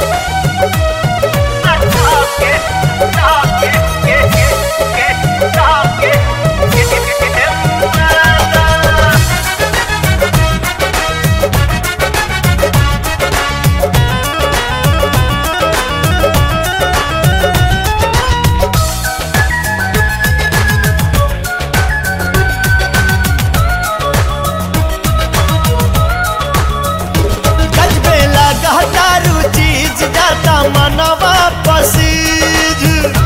मनवा पसीज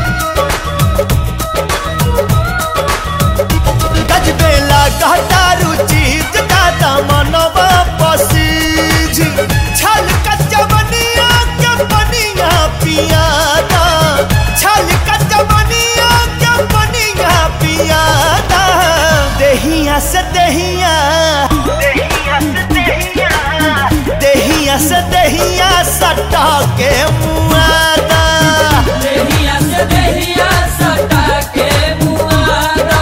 गजबेला गहदारू चीज दादा मनवा पसीज छल कचवनिया के बनिया पियादा छल कचवनिया के बनिया पियादा देहिया से देहिया देहिया सटा के मुआदा देहिया सटा के मुआदा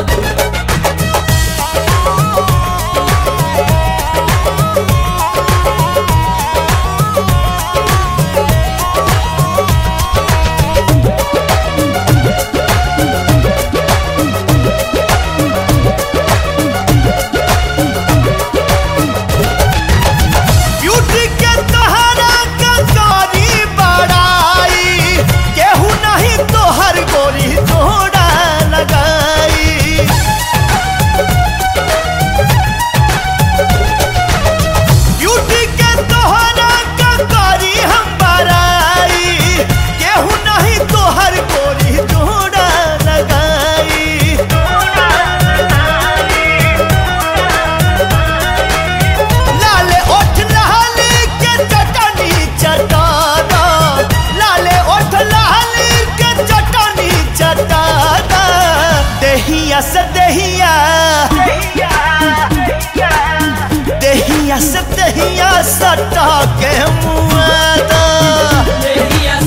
देहिया सटा के मुआदा देहिया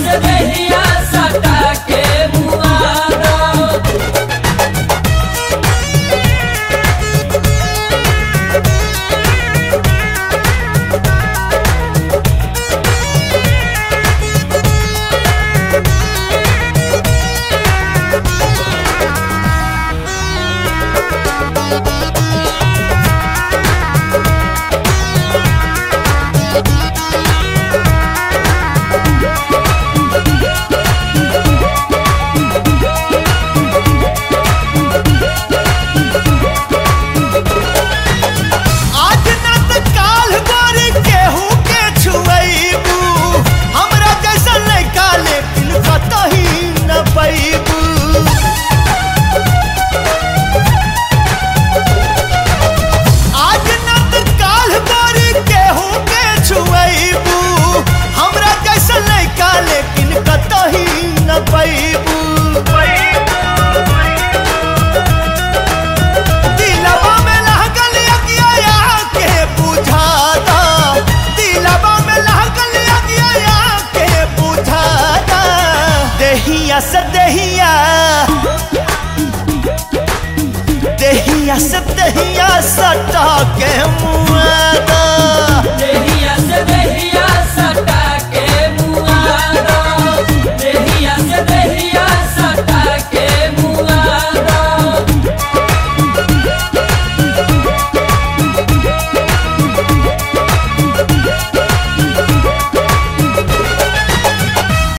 सटा के मुआदा देहिया सटा के मुआदा देहिया